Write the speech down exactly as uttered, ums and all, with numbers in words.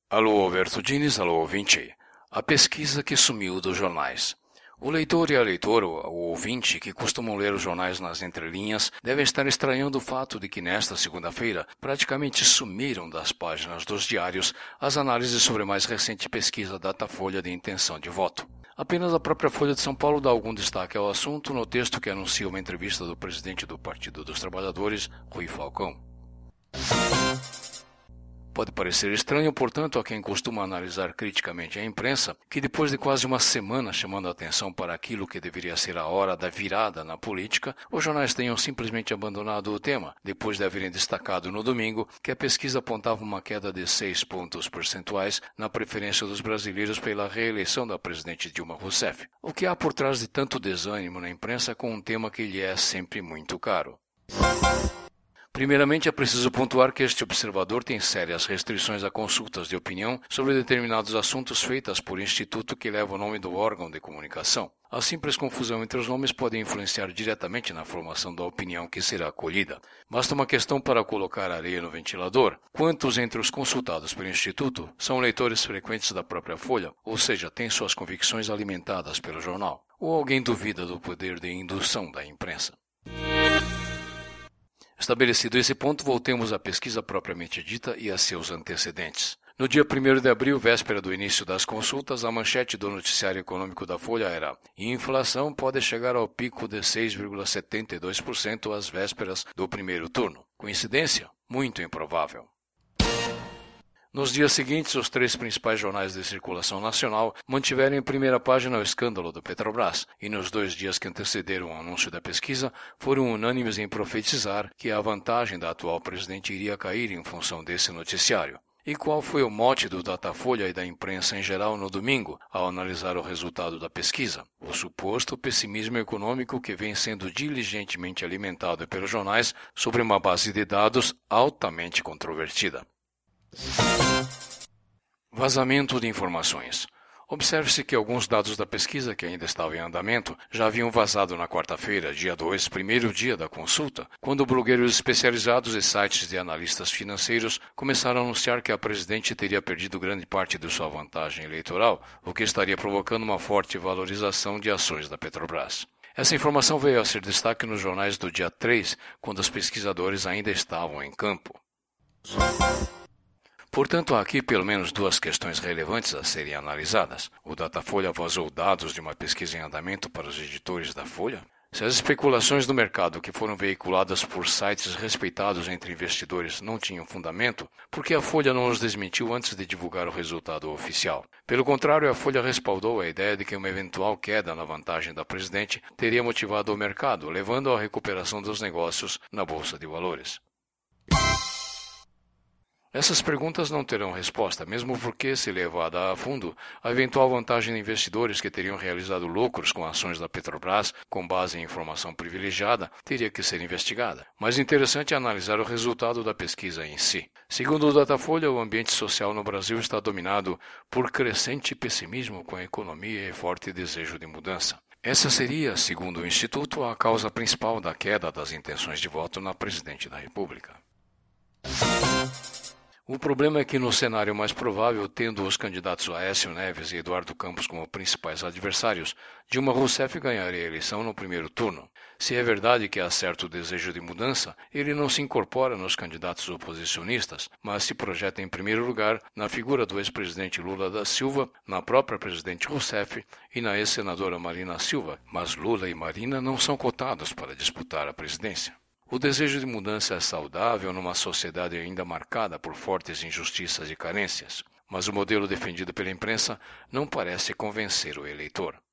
Alô, Alberto Diniz, alô, ouvinte. A pesquisa que sumiu dos jornais. O leitor e a leitora, o ouvinte, que costumam ler os jornais nas entrelinhas, devem estar estranhando o fato de que nesta segunda-feira praticamente sumiram das páginas dos diários as análises sobre a mais recente pesquisa Datafolha de intenção de voto. Apenas a própria Folha de São Paulo dá algum destaque ao assunto no texto que anuncia uma entrevista do presidente do Partido dos Trabalhadores, Rui Falcão. Pode parecer estranho, portanto, a quem costuma analisar criticamente a imprensa, que depois de quase uma semana chamando a atenção para aquilo que deveria ser a hora da virada na política, os jornais tenham simplesmente abandonado o tema, depois de haverem destacado no domingo que a pesquisa apontava uma queda de seis pontos percentuais na preferência dos brasileiros pela reeleição da presidente Dilma Rousseff. O que há por trás de tanto desânimo na imprensa com um tema que lhe é sempre muito caro? Primeiramente, é preciso pontuar que este observador tem sérias restrições a consultas de opinião sobre determinados assuntos feitas por instituto que leva o nome do órgão de comunicação. A simples confusão entre os nomes pode influenciar diretamente na formação da opinião que será acolhida. Basta uma questão para colocar areia no ventilador. Quantos entre os consultados pelo instituto são leitores frequentes da própria Folha, ou seja, têm suas convicções alimentadas pelo jornal? Ou alguém duvida do poder de indução da imprensa? Estabelecido esse ponto, voltemos à pesquisa propriamente dita e a seus antecedentes. No dia primeiro de abril, véspera do início das consultas, a manchete do noticiário econômico da Folha era: inflação pode chegar ao pico de seis vírgula setenta e dois por cento às vésperas do primeiro turno. Coincidência? Muito improvável. Nos dias seguintes, os três principais jornais de circulação nacional mantiveram em primeira página o escândalo do Petrobras, e nos dois dias que antecederam o anúncio da pesquisa, foram unânimes em profetizar que a vantagem da atual presidente iria cair em função desse noticiário. E qual foi o mote do Datafolha e da imprensa em geral no domingo, ao analisar o resultado da pesquisa? O suposto pessimismo econômico que vem sendo diligentemente alimentado pelos jornais sobre uma base de dados altamente controvertida. Vazamento de informações. Observe-se que alguns dados da pesquisa que ainda estavam em andamento já haviam vazado na quarta-feira, dia dois, primeiro dia da consulta, quando blogueiros especializados e sites de analistas financeiros começaram a anunciar que a presidente teria perdido grande parte de sua vantagem eleitoral, o que estaria provocando uma forte valorização de ações da Petrobras. Essa informação veio a ser destaque nos jornais do dia três, quando os pesquisadores ainda estavam em campo. Portanto, há aqui pelo menos duas questões relevantes a serem analisadas. O Datafolha vazou dados de uma pesquisa em andamento para os editores da Folha? Se as especulações do mercado que foram veiculadas por sites respeitados entre investidores não tinham fundamento, por que a Folha não os desmentiu antes de divulgar o resultado oficial? Pelo contrário, a Folha respaldou a ideia de que uma eventual queda na vantagem da presidente teria motivado o mercado, levando à recuperação dos negócios na Bolsa de Valores. Essas perguntas não terão resposta, mesmo porque, se levada a fundo, a eventual vantagem de investidores que teriam realizado lucros com ações da Petrobras com base em informação privilegiada teria que ser investigada. Mais interessante é analisar o resultado da pesquisa em si. Segundo o Datafolha, o ambiente social no Brasil está dominado por crescente pessimismo com a economia e forte desejo de mudança. Essa seria, segundo o Instituto, a causa principal da queda das intenções de voto na presidente da República. O problema é que no cenário mais provável, tendo os candidatos Aécio Neves e Eduardo Campos como principais adversários, Dilma Rousseff ganharia a eleição no primeiro turno. Se é verdade que há certo desejo de mudança, ele não se incorpora nos candidatos oposicionistas, mas se projeta em primeiro lugar na figura do ex-presidente Lula da Silva, na própria presidente Rousseff e na ex-senadora Marina Silva, mas Lula e Marina não são cotados para disputar a presidência. O desejo de mudança é saudável numa sociedade ainda marcada por fortes injustiças e carências, mas o modelo defendido pela imprensa não parece convencer o eleitor.